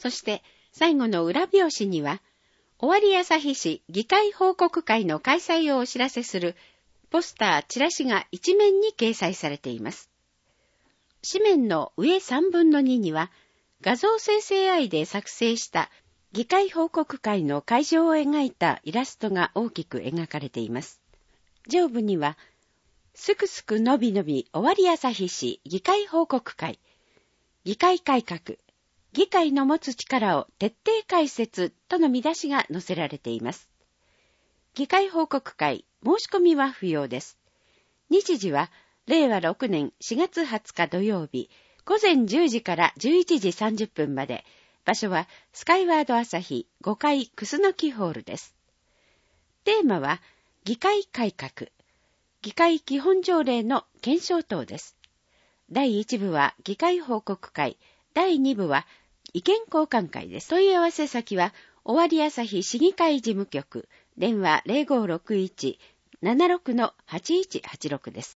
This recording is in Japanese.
そして最後の裏表紙には、尾張旭市議会報告会の開催をお知らせするポスター、チラシが一面に掲載されています。紙面の上3分の2には、画像生成 AI で作成した議会報告会の会場を描いたイラストが大きく描かれています。上部には、すくすくのびのび尾張旭市議会報告会、議会改革、議会の持つ力を徹底解説との見出しが載せられています。議会報告会、申し込みは不要です。日時は、令和6年4月20日土曜日、午前10時から11時30分まで、場所はスカイワード朝日5階クスノキホールです。テーマは、議会改革、議会基本条例の検証等です。第1部は議会報告会、第2部は意見交換会です。問い合わせ先は、尾張旭市議会事務局、電話 0561-76-8186 です。